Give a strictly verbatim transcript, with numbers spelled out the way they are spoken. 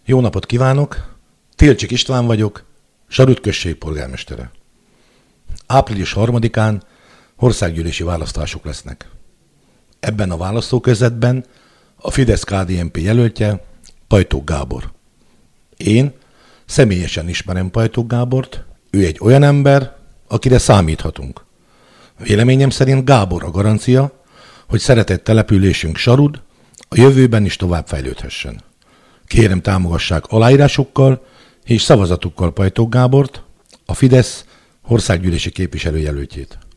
Jó napot kívánok! Tilcsik István vagyok, Sarut község polgármestere. április harmadikán országgyűlési választások lesznek. Ebben a választókörzetben a Fidesz-ká dé en pé jelöltje Pajtók Gábor. Én személyesen ismerem Pajtók Gábort, ő egy olyan ember, akire számíthatunk. Véleményem szerint Gábor a garancia, hogy szeretett településünk Sarud a jövőben is tovább fejlődhessen. Kérem, támogassák aláírásukkal és szavazatukkal Pajtók Gábort, a Fidesz országgyűlési képviselőjelöltjét.